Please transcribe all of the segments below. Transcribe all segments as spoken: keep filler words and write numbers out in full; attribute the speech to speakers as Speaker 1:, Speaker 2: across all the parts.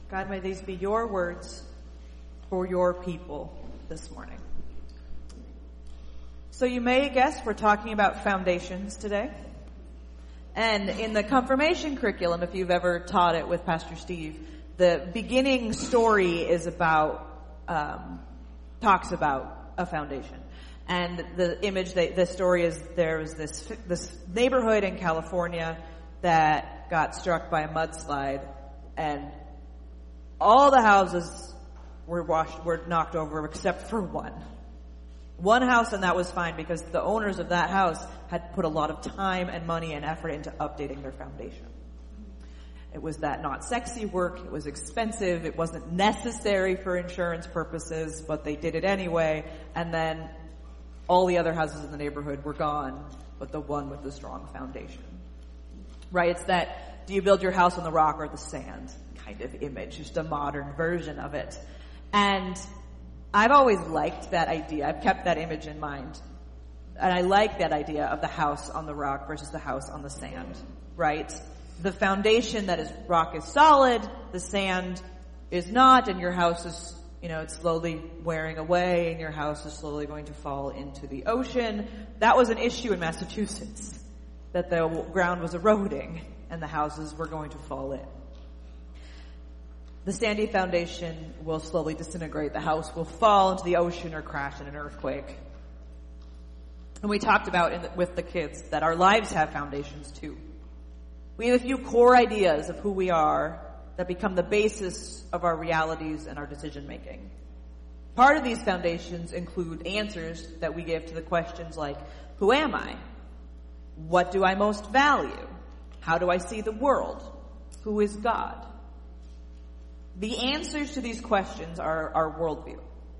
Speaker 1: God, may these be your words for your people this morning. So you may guess we're talking about foundations today. And in the confirmation curriculum, if you've ever taught it with Pastor Steve, the beginning story is about, um, talks about a foundation. And the image, that, the story is there was this, this neighborhood in California that got struck by a mudslide, and all the houses were washed, were knocked over except for one. One house, and that was fine because the owners of that house had put a lot of time and money and effort into updating their foundation. It was that not sexy work. It was expensive. It wasn't necessary for insurance purposes, but they did it anyway. And then all the other houses in the neighborhood were gone, but the one with the strong foundation. Right? It's that, do you build your house on the rock or the sand kind of image, just a modern version of it. And I've always liked that idea. I've kept that image in mind. And I like that idea of the house on the rock versus the house on the sand, right? The foundation that is rock is solid, the sand is not, and your house is, you know, it's slowly wearing away, and your house is slowly going to fall into the ocean. That was an issue in Massachusetts, that the ground was eroding, and the houses were going to fall in. The sandy foundation will slowly disintegrate. The house will fall into the ocean or crash in an earthquake. And we talked about in the, with the kids that our lives have foundations too. We have a few core ideas of who we are that become the basis of our realities and our decision making. Part of these foundations include answers that we give to the questions like, who am I? What do I most value? How do I see the world? Who is God? The answers to these questions are our worldview.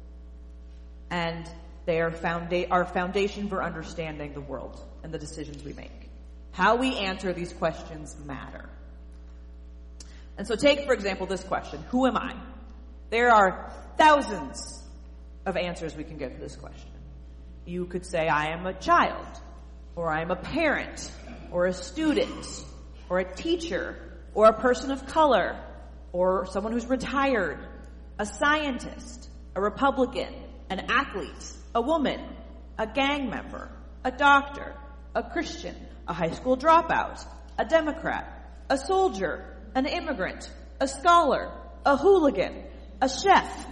Speaker 1: And they are founda- our foundation for understanding the world and the decisions we make. How we answer these questions matter. And so take, for example, this question. Who am I? There are thousands of answers we can give to this question. You could say, I am a child, or I am a parent, or a student, or a teacher, or a person of color, or someone who's retired, a scientist, a Republican, an athlete, a woman, a gang member, a doctor, a Christian, a high school dropout, a Democrat, a soldier, an immigrant, a scholar, a hooligan, a chef.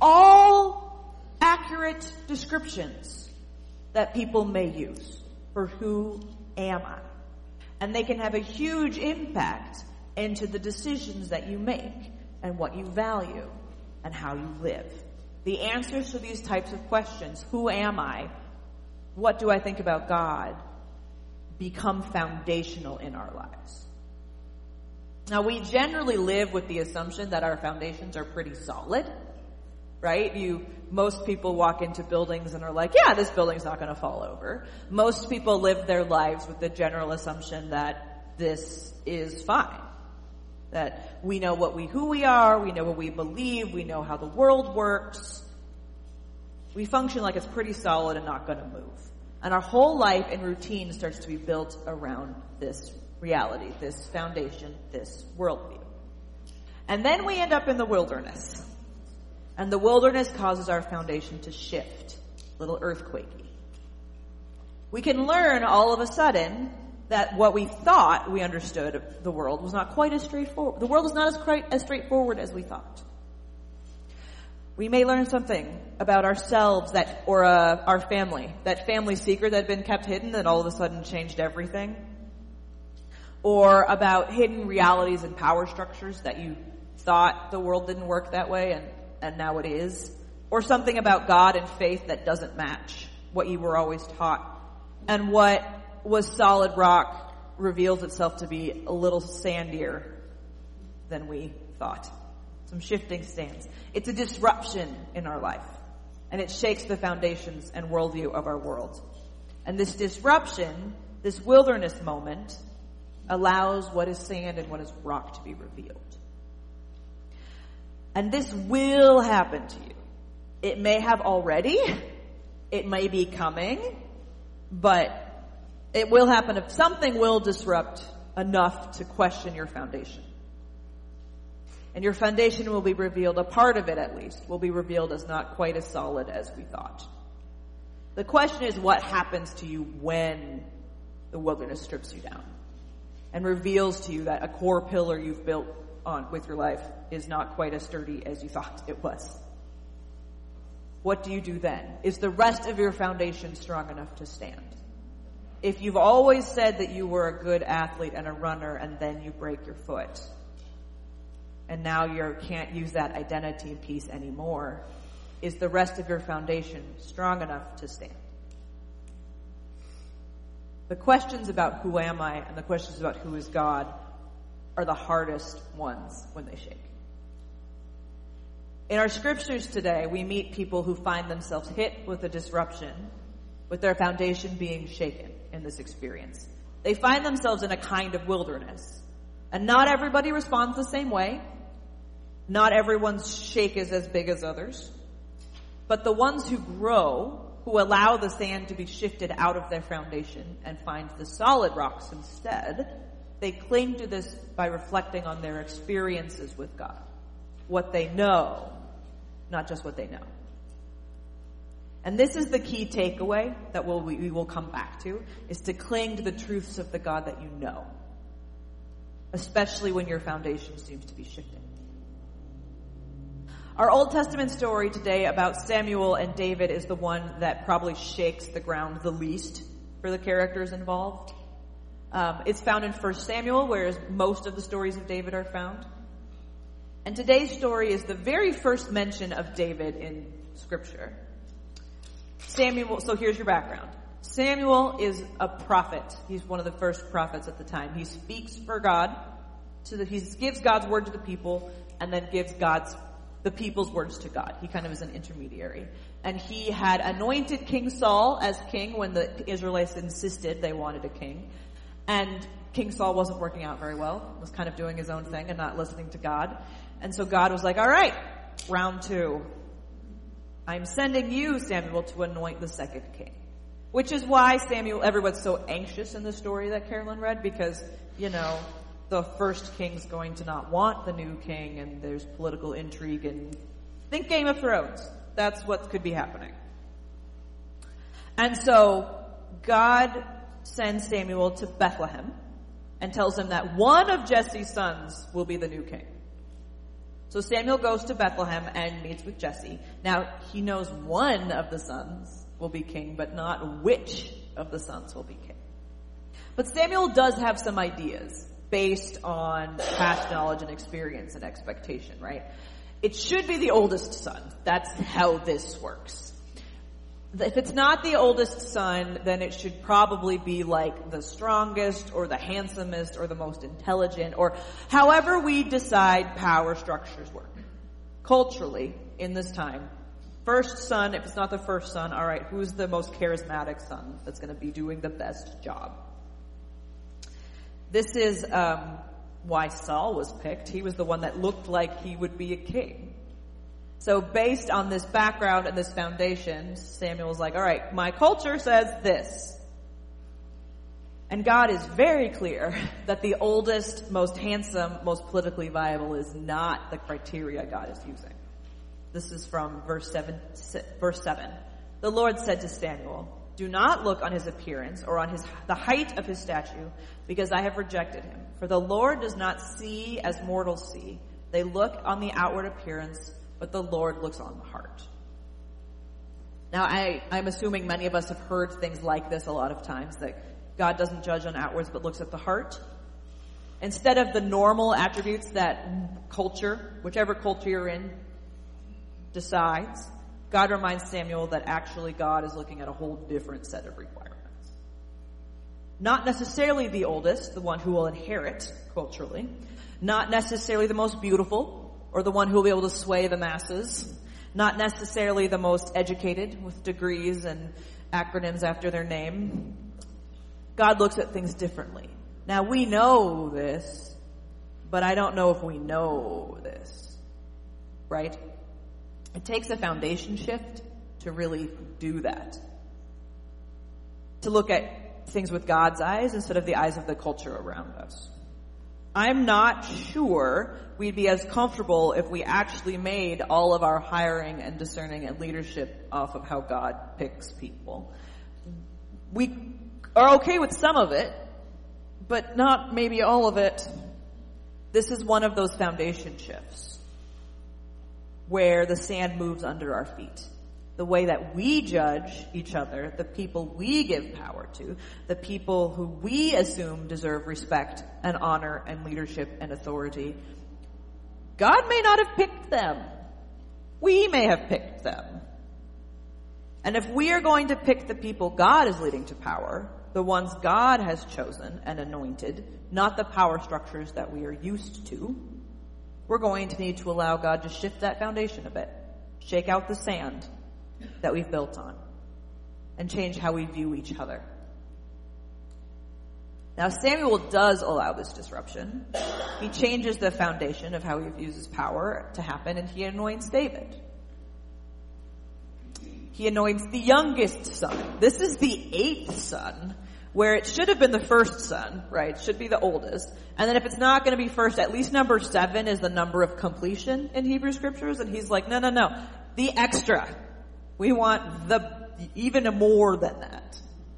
Speaker 1: All accurate descriptions that people may use for who am I. And they can have a huge impact into the decisions that you make and what you value and how you live. The answers to these types of questions, who am I? What do I think about God? Become foundational in our lives. Now, we generally live with the assumption that our foundations are pretty solid, right? You, most people walk into buildings and are like, yeah, this building's not going to fall over. Most people live their lives with the general assumption that this is fine. That we know what we, who we are, we know what we believe, we know how the world works. We function like it's pretty solid and not going to move. And our whole life and routine starts to be built around this reality, this foundation, this worldview. And then we end up in the wilderness. And the wilderness causes our foundation to shift, a little earthquakey. We can learn all of a sudden that what we thought we understood of the world was not quite as straightforward. The world is not as quite as straightforward as we thought. We may learn something about ourselves that, or uh, our family, that family secret that had been kept hidden that all of a sudden changed everything. Or about hidden realities and power structures that you thought the world didn't work that way and, and now it is. Or something about God and faith that doesn't match what you were always taught. And what was solid rock reveals itself to be a little sandier than we thought. Some shifting sands. It's a disruption in our life. And it shakes the foundations and worldview of our world. And this disruption, this wilderness moment, allows what is sand and what is rock to be revealed. And this will happen to you. It may have already. It may be coming. But it will happen if something will disrupt enough to question your foundation. And your foundation will be revealed, a part of it at least, will be revealed as not quite as solid as we thought. The question is, what happens to you when the wilderness strips you down and reveals to you that a core pillar you've built on with your life is not quite as sturdy as you thought it was? What do you do then? Is the rest of your foundation strong enough to stand? If you've always said that you were a good athlete and a runner and then you break your foot, and now you can't use that identity piece anymore, is the rest of your foundation strong enough to stand? The questions about who am I and the questions about who is God are the hardest ones when they shake. In our scriptures today, we meet people who find themselves hit with a disruption, with their foundation being shaken in this experience. They find themselves in a kind of wilderness. And not everybody responds the same way. Not everyone's shake is as big as others. But the ones who grow, who allow the sand to be shifted out of their foundation and find the solid rocks instead, they cling to this by reflecting on their experiences with God. What they know, not just what they know. And this is the key takeaway that we'll, we will come back to, is to cling to the truths of the God that you know, especially when your foundation seems to be shifting. Our Old Testament story today about Samuel and David is the one that probably shakes the ground the least for the characters involved. Um, it's found in First Samuel, whereas most of the stories of David are found. And today's story is the very first mention of David in Scripture. Samuel, so here's your background. Samuel is a prophet. He's one of the first prophets at the time. He speaks for God. So that he gives God's word to the people and then gives God's the people's words to God. He kind of is an intermediary. And he had anointed King Saul as king when the Israelites insisted they wanted a king. And King Saul wasn't working out very well, was kind of doing his own thing and not listening to God. And so God was like, all right, round two. I'm sending you, Samuel, to anoint the second king. Which is why Samuel, everyone's so anxious in the story that Carolyn read, because, you know, the first king's going to not want the new king, and there's political intrigue, and think Game of Thrones. That's what could be happening. And so God sends Samuel to Bethlehem and tells him that one of Jesse's sons will be the new king. So Samuel goes to Bethlehem and meets with Jesse. Now, he knows one of the sons will be king, but not which of the sons will be king. But Samuel does have some ideas based on past knowledge and experience and expectation, right? It should be the oldest son. That's how this works. If it's not the oldest son, then it should probably be like the strongest or the handsomest or the most intelligent, or however we decide power structures work. Culturally, in this time, first son, if it's not the first son, all right, who's the most charismatic son that's going to be doing the best job? This is um, why Saul was picked. He was the one that looked like he would be a king. So based on this background and this foundation, Samuel was like, all right, my culture says this. And God is very clear that the oldest, most handsome, most politically viable is not the criteria God is using. This is from verse seven. Verse seven. The Lord said to Samuel, do not look on his appearance or on his the height of his stature, because I have rejected him. For the Lord does not see as mortals see. They look on the outward appearance, but the Lord looks on the heart. Now, I, I'm assuming many of us have heard things like this a lot of times, that God doesn't judge on outwards, but looks at the heart. Instead of the normal attributes that culture, whichever culture you're in, decides, God reminds Samuel that actually God is looking at a whole different set of requirements. Not necessarily the oldest, the one who will inherit culturally. Not necessarily the most beautiful, or the one who will be able to sway the masses. Not necessarily the most educated, with degrees and acronyms after their name. God looks at things differently. Now, we know this, but I don't know if we know this. Right? It takes a foundation shift to really do that. To look at things with God's eyes instead of the eyes of the culture around us. I'm not sure we'd be as comfortable if we actually made all of our hiring and discerning and leadership off of how God picks people. We are okay with some of it, but not maybe all of it. This is one of those foundation shifts where the sand moves under our feet. The way that we judge each other, the people we give power to, the people who we assume deserve respect and honor and leadership and authority. God may not have picked them. We may have picked them. And if we are going to pick the people God is leading to power, the ones God has chosen and anointed, not the power structures that we are used to, we're going to need to allow God to shift that foundation a bit, shake out the sand that we've built on, and change how we view each other. Now, Samuel does allow this disruption. He changes the foundation of how he views his power to happen, and he anoints David. He anoints the youngest son. This is the eighth son, where it should have been the first son, right? It should be the oldest. And then if it's not going to be first, at least number seven is the number of completion in Hebrew scriptures. And he's like, no, no, no. The extra. We want the even more than that.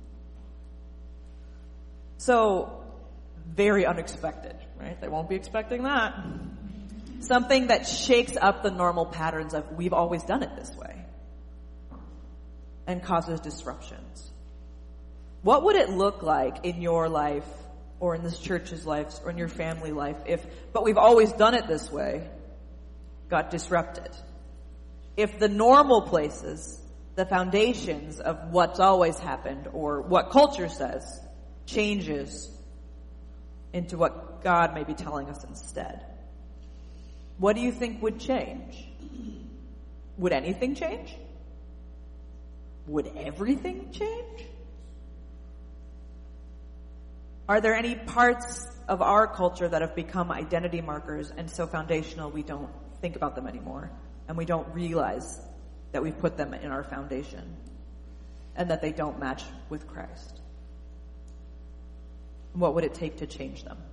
Speaker 1: So, very unexpected, right? They won't be expecting that. Something that shakes up the normal patterns of we've always done it this way and causes disruptions. What would it look like in your life or in this church's life or in your family life if, but we've always done it this way, got disrupted? If the normal places, the foundations of what's always happened or what culture says changes into what God may be telling us instead, what do you think would change? Would anything change? Would everything change? Are there any parts of our culture that have become identity markers and so foundational we don't think about them anymore? And we don't realize that we've put them in our foundation and that they don't match with Christ? What would it take to change them?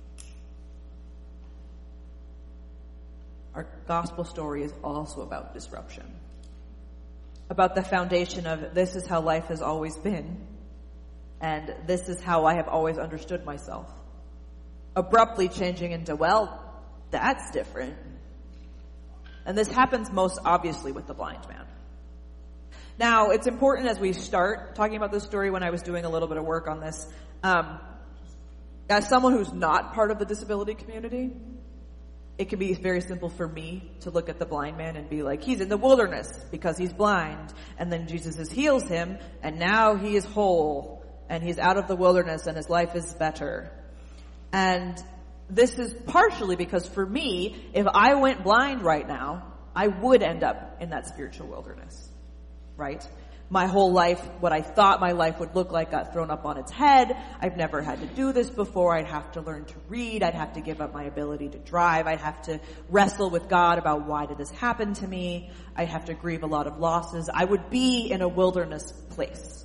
Speaker 1: Our gospel story is also about disruption. About the foundation of this is how life has always been, and this is how I have always understood myself. Abruptly changing into, well, that's different. And this happens most obviously with the blind man. Now, it's important as we start talking about this story, when I was doing a little bit of work on this, um, as someone who's not part of the disability community, it can be very simple for me to look at the blind man and be like, he's in the wilderness because he's blind. And then Jesus heals him, and now he is whole, and he's out of the wilderness, and his life is better. And this is partially because for me, if I went blind right now, I would end up in that spiritual wilderness, right? My whole life, what I thought my life would look like got thrown up on its head. I've never had to do this before. I'd have to learn to read. I'd have to give up my ability to drive. I'd have to wrestle with God about why did this happen to me. I'd have to grieve a lot of losses. I would be in a wilderness place.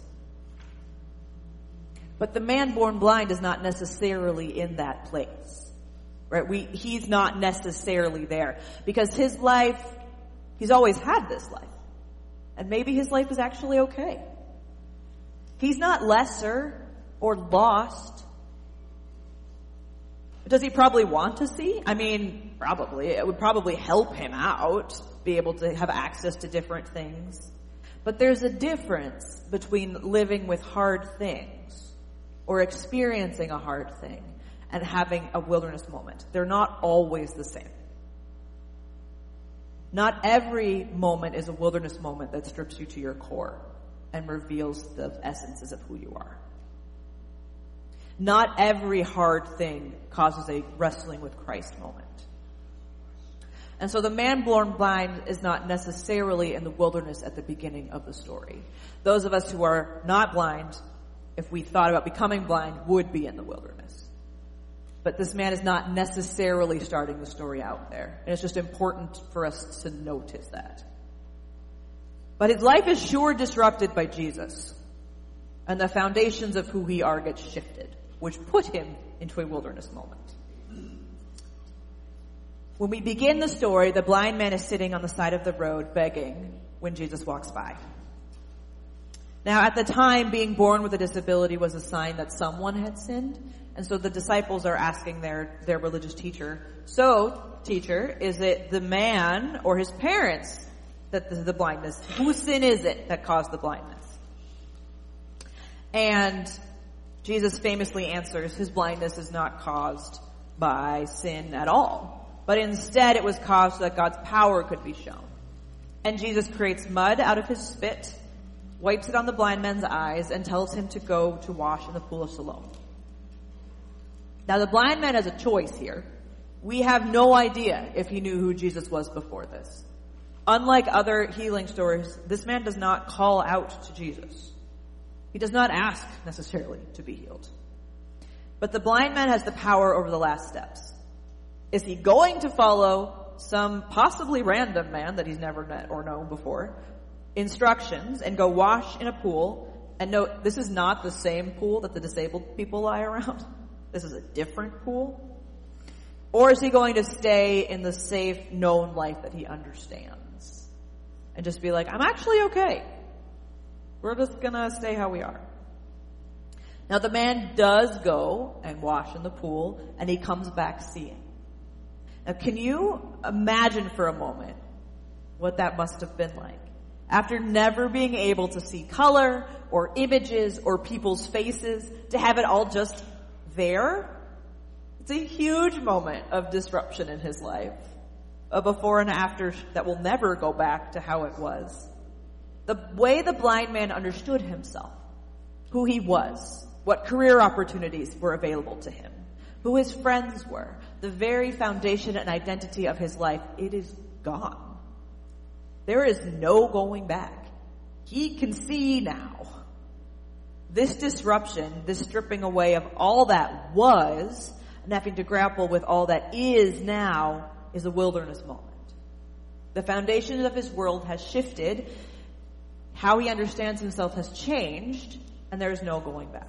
Speaker 1: But the man born blind is not necessarily in that place. Right? We, he's not necessarily there because his life, he's always had this life. And maybe his life is actually okay. He's not lesser or lost. Does he probably want to see? I mean, probably. It would probably help him out, be able to have access to different things. But there's a difference between living with hard things or experiencing a hard thing and having a wilderness moment. They're not always the same. Not every moment is a wilderness moment that strips you to your core and reveals the essences of who you are. Not every hard thing causes a wrestling with Christ moment. And so the man born blind is not necessarily in the wilderness at the beginning of the story. Those of us who are not blind, if we thought about becoming blind, would be in the wilderness. But this man is not necessarily starting the story out there. And it's just important for us to notice that. But his life is sure disrupted by Jesus. And the foundations of who we are get shifted, which put him into a wilderness moment. When we begin the story, the blind man is sitting on the side of the road begging when Jesus walks by. Now, at the time, being born with a disability was a sign that someone had sinned. And so the disciples are asking their, their religious teacher, so, teacher, is it the man or his parents that the, the blindness? Whose sin is it that caused the blindness? And Jesus famously answers, his blindness is not caused by sin at all, but instead it was caused so that God's power could be shown. And Jesus creates mud out of his spit, wipes it on the blind man's eyes, and tells him to go to wash in the pool of Siloam. Now the blind man has a choice here. We have no idea if he knew who Jesus was before this. Unlike other healing stories, this man does not call out to Jesus. He does not ask necessarily to be healed. But the blind man has the power over the last steps. Is he going to follow some possibly random man that he's never met or known before instructions and go wash in a pool? And note, this is not the same pool that the disabled people lie around. This is a different pool. Or is he going to stay in the safe, known life that he understands and just be like, I'm actually okay. We're just gonna stay how we are. Now the man does go and wash in the pool, and he comes back seeing. Now can you imagine for a moment what that must have been like? After never being able to see color or images or people's faces, to have it all just there? It's a huge moment of disruption in his life. A before and after that will never go back to how it was. The way the blind man understood himself, who he was, what career opportunities were available to him, who his friends were, the very foundation and identity of his life, it is gone. There is no going back. He can see now. This disruption, this stripping away of all that was, and having to grapple with all that is now, is a wilderness moment. The foundation of his world has shifted. How he understands himself has changed, and there is no going back.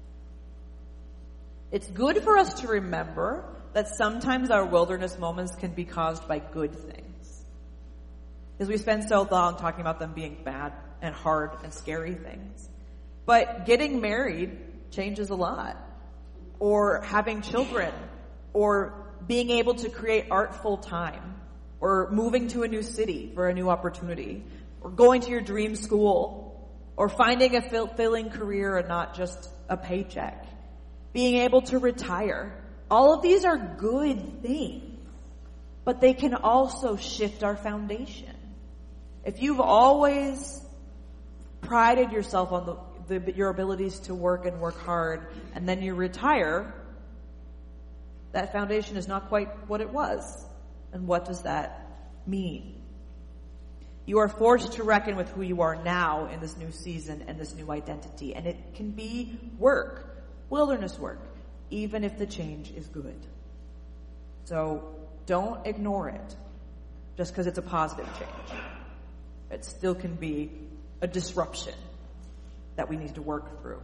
Speaker 1: It's good for us to remember that sometimes our wilderness moments can be caused by good things. Because we spend so long talking about them being bad and hard and scary things. But getting married changes a lot. Or having children. Or being able to create art full time. Or moving to a new city for a new opportunity. Or going to your dream school. Or finding a fulfilling career and not just a paycheck. Being able to retire. All of these are good things. But they can also shift our foundation. If you've always prided yourself on the, the, your abilities to work and work hard, and then you retire, that foundation is not quite what it was. And what does that mean? You are forced to reckon with who you are now in this new season and this new identity. And it can be work, wilderness work, even if the change is good. So don't ignore it just because it's a positive change. It still can be a disruption that we need to work through.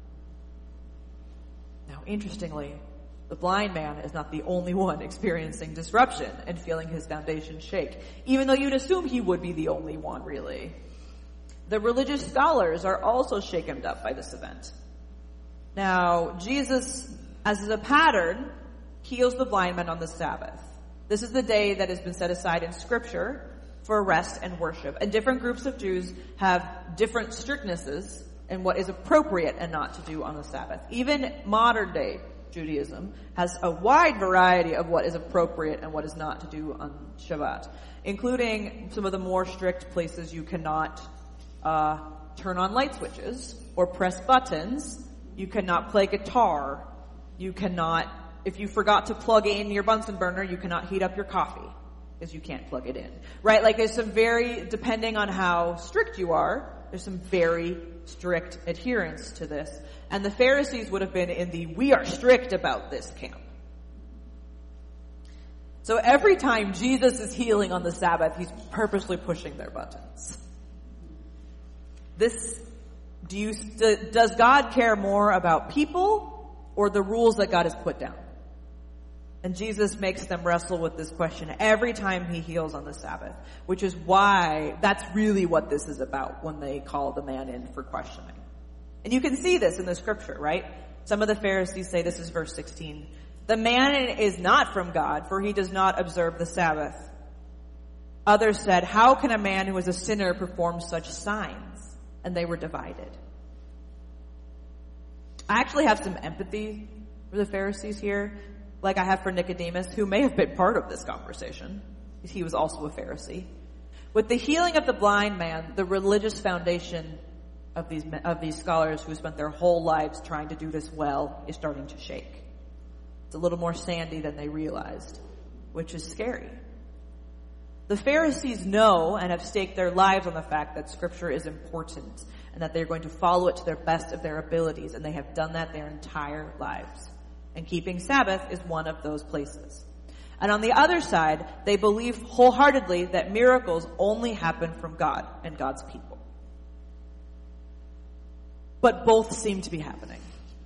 Speaker 1: Now, interestingly, the blind man is not the only one experiencing disruption and feeling his foundation shake, even though you'd assume he would be the only one, really. The religious scholars are also shaken up by this event. Now, Jesus, as a pattern, heals the blind man on the Sabbath. This is the day that has been set aside in Scripture for rest and worship. And different groups of Jews have different strictnesses in what is appropriate and not to do on the Sabbath. Even modern day Judaism has a wide variety of what is appropriate and what is not to do on Shabbat, including some of the more strict places you cannot uh, turn on light switches or press buttons. You cannot play guitar. You cannot, if you forgot to plug in your Bunsen burner, you cannot heat up your coffee because you can't plug it in. Right? Like there's some very, depending on how strict you are, there's some very strict adherence to this. And the Pharisees would have been in the we are strict about this camp. So every time Jesus is healing on the Sabbath, he's purposely pushing their buttons. This, do you, does God care more about people or the rules that God has put down? And Jesus makes them wrestle with this question every time he heals on the Sabbath, which is why that's really what this is about when they call the man in for questioning. And you can see this in the scripture, right? Some of the Pharisees say, this is verse sixteen, the man is not from God, for he does not observe the Sabbath. Others said, how can a man who is a sinner perform such signs? And they were divided. I actually have some empathy for the Pharisees here, like I have for Nicodemus, who may have been part of this conversation. He was also a Pharisee. With the healing of the blind man, the religious foundation of these of these scholars who spent their whole lives trying to do this well is starting to shake. It's a little more sandy than they realized, which is scary. The Pharisees know and have staked their lives on the fact that Scripture is important and that they're going to follow it to their best of their abilities, and they have done that their entire lives. And keeping Sabbath is one of those places. And on the other side, they believe wholeheartedly that miracles only happen from God and God's people. But both seem to be happening.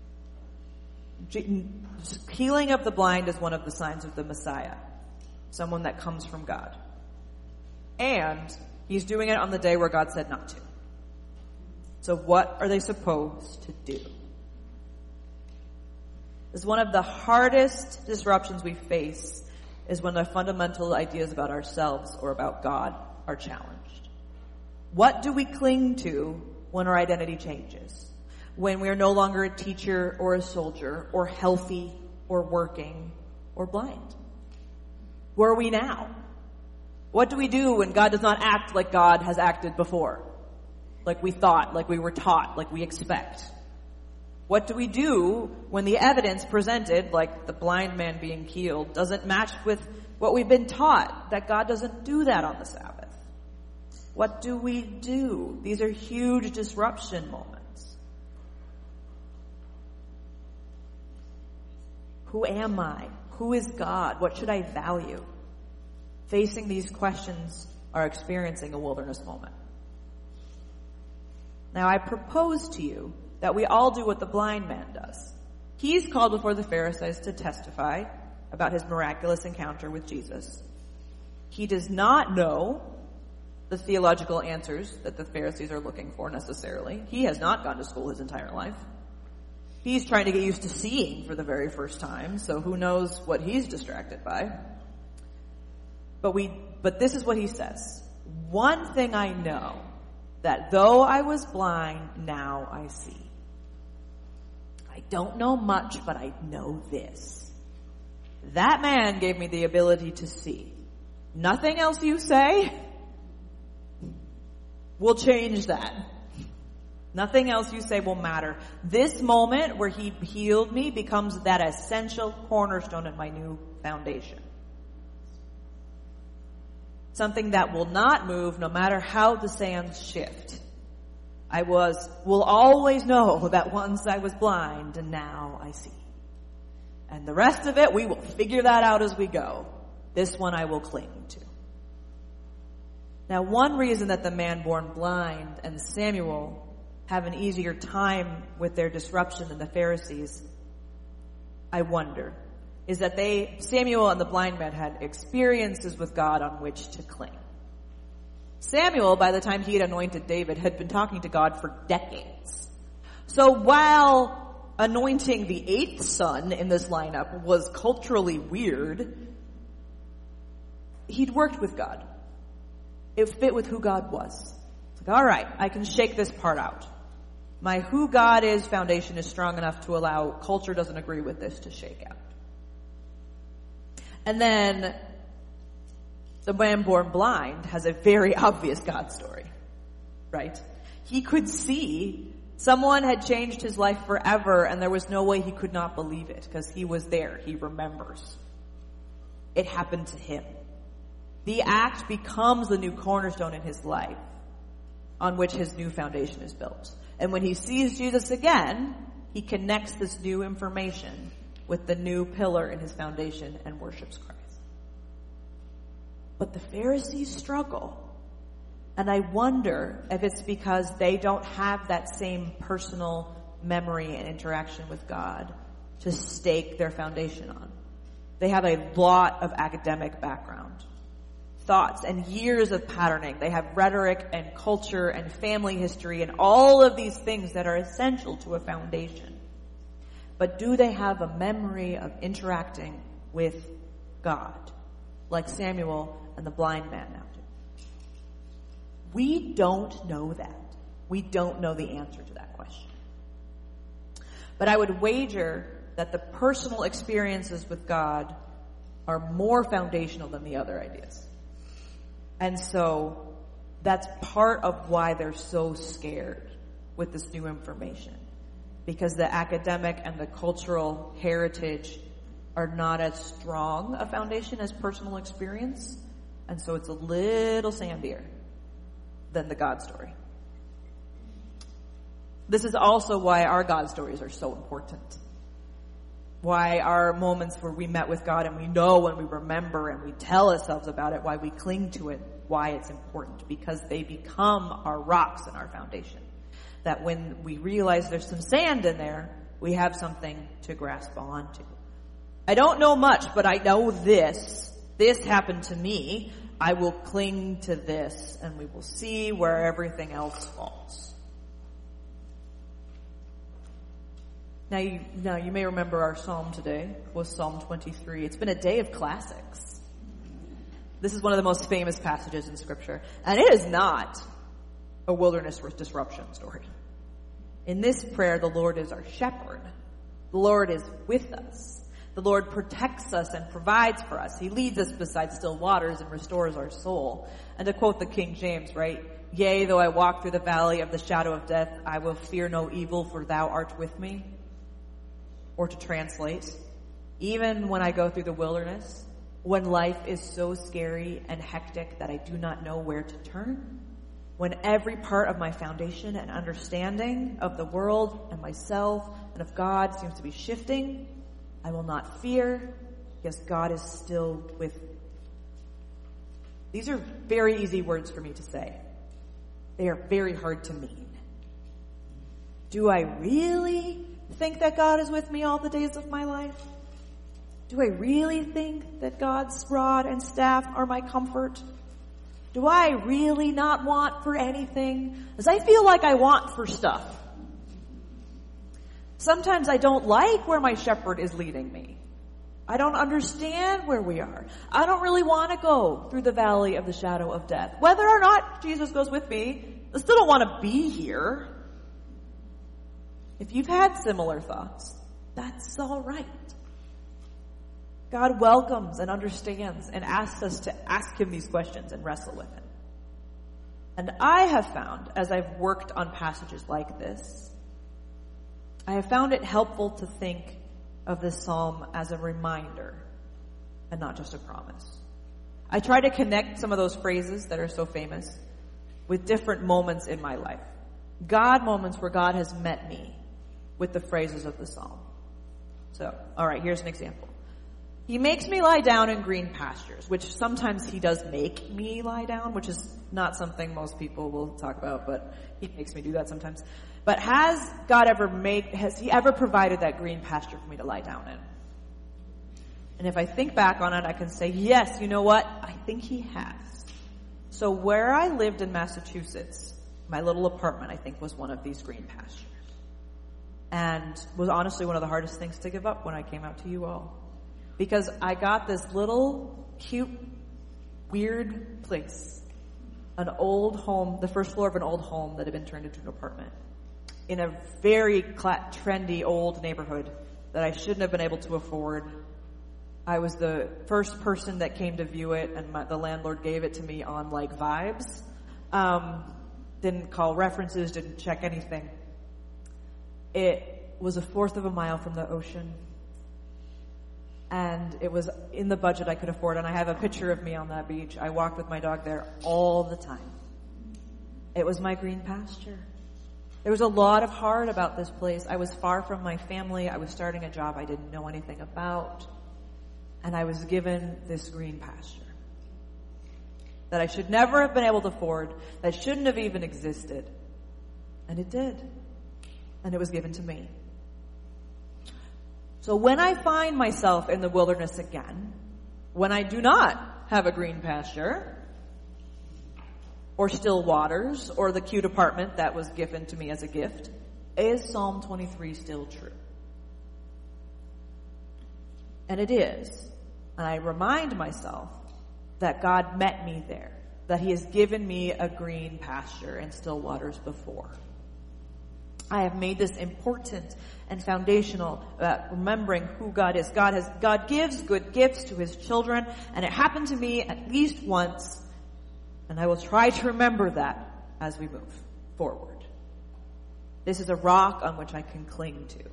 Speaker 1: Healing of the blind is one of the signs of the Messiah, someone that comes from God. And he's doing it on the day where God said not to. So what are they supposed to do? Is one of the hardest disruptions we face is when our fundamental ideas about ourselves or about God are challenged. What do we cling to when our identity changes? When we are no longer a teacher or a soldier or healthy or working or blind? Where are we now? What do we do when God does not act like God has acted before? Like we thought, like we were taught, like we expect? What do we do when the evidence presented, like the blind man being healed, doesn't match with what we've been taught, that God doesn't do that on the Sabbath? What do we do? These are huge disruption moments. Who am I? Who is God? What should I value? Facing these questions are experiencing a wilderness moment. Now I propose to you that we all do what the blind man does. He's called before the Pharisees to testify about his miraculous encounter with Jesus. He does not know the theological answers that the Pharisees are looking for necessarily. He has not gone to school his entire life. He's trying to get used to seeing for the very first time, so who knows what he's distracted by. But we, but this is what he says. One thing I know, that though I was blind, now I see. I don't know much, but I know this. That man gave me the ability to see. Nothing else you say will change that. Nothing else you say will matter. This moment where he healed me becomes that essential cornerstone in my new foundation. Something that will not move no matter how the sands shift. I was, will always know that once I was blind and now I see. And the rest of it, we will figure that out as we go. This one I will cling to. Now, one reason that the man born blind and Samuel have an easier time with their disruption than the Pharisees, I wonder, is that they, Samuel and the blind man, had experiences with God on which to cling. Samuel, by the time he had anointed David, had been talking to God for decades. So while anointing the eighth son in this lineup was culturally weird, he'd worked with God. It fit with who God was. It's like, all right, I can shake this part out. My who God is foundation is strong enough to allow culture doesn't agree with this to shake out. And then the man born blind has a very obvious God story, right? He could see someone had changed his life forever, and there was no way he could not believe it because he was there. He remembers. It happened to him. The act becomes the new cornerstone in his life on which his new foundation is built. And when he sees Jesus again, he connects this new information with the new pillar in his foundation and worships Christ. But the Pharisees struggle. And I wonder if it's because they don't have that same personal memory and interaction with God to stake their foundation on. They have a lot of academic background, thoughts, and years of patterning. They have rhetoric and culture and family history and all of these things that are essential to a foundation. But do they have a memory of interacting with God, like Samuel and the blind man now do? We don't know that. We don't know the answer to that question. But I would wager that the personal experiences with God are more foundational than the other ideas. And so that's part of why they're so scared with this new information. Because the academic and the cultural heritage are not as strong a foundation as personal experience. And so it's a little sandier than the God story. This is also why our God stories are so important. Why our moments where we met with God and we know and we remember and we tell ourselves about it, why we cling to it, why it's important. Because they become our rocks and our foundation. That when we realize there's some sand in there, we have something to grasp onto. I don't know much, but I know this. This happened to me. I will cling to this, and we will see where everything else falls. Now you, now you may remember our psalm today was Psalm twenty-three. It's been a day of classics. This is one of the most famous passages in Scripture. And it is not a wilderness disruption story. In this prayer, the Lord is our shepherd. The Lord is with us. The Lord protects us and provides for us. He leads us beside still waters and restores our soul. And to quote the King James, right? Yea, though I walk through the valley of the shadow of death, I will fear no evil, for thou art with me. Or to translate, even when I go through the wilderness, when life is so scary and hectic that I do not know where to turn, when every part of my foundation and understanding of the world and myself and of God seems to be shifting, I will not fear, because God is still with me. These are very easy words for me to say. They are very hard to mean. Do I really think that God is with me all the days of my life? Do I really think that God's rod and staff are my comfort? Do I really not want for anything? Because I feel like I want for stuff. Sometimes I don't like where my shepherd is leading me. I don't understand where we are. I don't really want to go through the valley of the shadow of death. Whether or not Jesus goes with me, I still don't want to be here. If you've had similar thoughts, that's all right. God welcomes and understands and asks us to ask him these questions and wrestle with him. And I have found, as I've worked on passages like this, I have found it helpful to think of this psalm as a reminder and not just a promise. I try to connect some of those phrases that are so famous with different moments in my life. God moments where God has met me with the phrases of the psalm. So, all right, here's an example. He makes me lie down in green pastures, which sometimes he does make me lie down, which is not something most people will talk about, but he makes me do that sometimes. But has God ever made, has he ever provided that green pasture for me to lie down in? And if I think back on it, I can say, yes, you know what? I think he has. So where I lived in Massachusetts, my little apartment, I think, was one of these green pastures. And was honestly one of the hardest things to give up when I came out to you all. Because I got this little, cute, weird place. An old home, the first floor of an old home that had been turned into an apartment. In a very trendy old neighborhood that I shouldn't have been able to afford. I was the first person that came to view it, and my, the landlord gave it to me on, like, vibes. Um, didn't call references, didn't check anything. It was a fourth of a mile from the ocean. And it was in the budget I could afford. And I have a picture of me on that beach. I walked with my dog there all the time. It was my green pasture. There was a lot of heart about this place. I was far from my family. I was starting a job I didn't know anything about. And I was given this green pasture that I should never have been able to afford, that shouldn't have even existed. And it did. And it was given to me. So when I find myself in the wilderness again, when I do not have a green pasture, or still waters, or the cute apartment that was given to me as a gift, is Psalm twenty-three still true? And it is. And I remind myself that God met me there, that he has given me a green pasture and still waters before. I have made this important and foundational about remembering who God is. God has, God gives good gifts to his children, and it happened to me at least once, and I will try to remember that as we move forward. This is a rock on which I can cling to.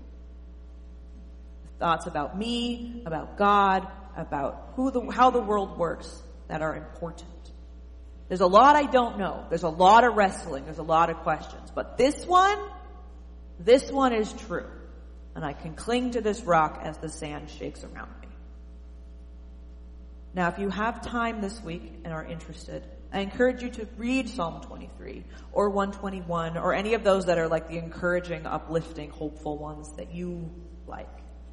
Speaker 1: Thoughts about me, about God, about who the, how the world works that are important. There's a lot I don't know. There's a lot of wrestling. There's a lot of questions. But this one, this one is true. And I can cling to this rock as the sand shakes around me. Now, if you have time this week and are interested, I encourage you to read Psalm twenty-three or one twenty-one or any of those that are like the encouraging, uplifting, hopeful ones that you like.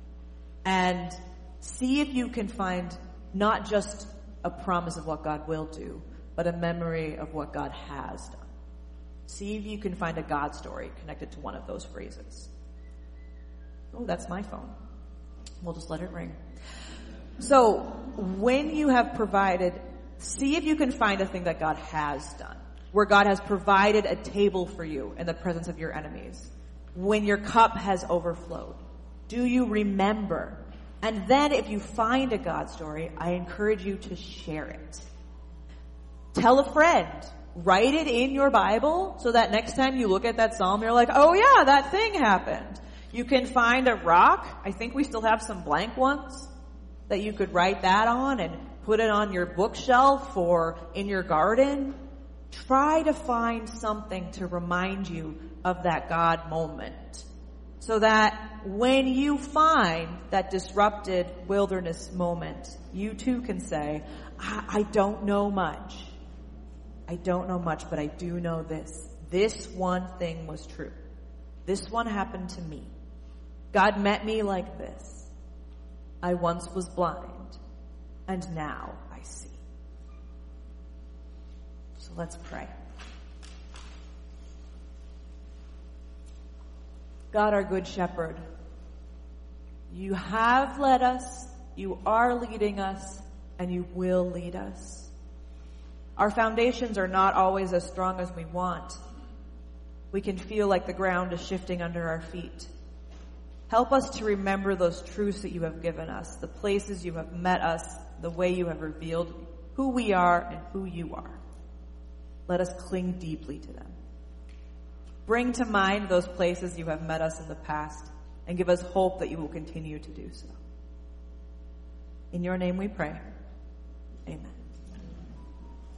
Speaker 1: And see if you can find not just a promise of what God will do, but a memory of what God has done. See if you can find a God story connected to one of those phrases. Oh, that's my phone. We'll just let it ring. So, when you have provided, see if you can find a thing that God has done, where God has provided a table for you in the presence of your enemies, when your cup has overflowed. Do you remember? And then if you find a God story, I encourage you to share it. Tell a friend. Write it in your Bible so that next time you look at that psalm, you're like, oh yeah, that thing happened. You can find a rock. I think we still have some blank ones that you could write that on and put it on your bookshelf or in your garden. Try to find something to remind you of that God moment, so that when you find that disrupted wilderness moment, you too can say, I, I don't know much. I don't know much, but I do know this. This one thing was true. This one happened to me. God met me like this. I once was blind, and now I see. So let's pray. God, our good shepherd, you have led us, you are leading us, and you will lead us. Our foundations are not always as strong as we want. We can feel like the ground is shifting under our feet. Help us to remember those truths that you have given us, the places you have met us, the way you have revealed who we are and who you are. Let us cling deeply to them. Bring to mind those places you have met us in the past and give us hope that you will continue to do so. In your name we pray. Amen.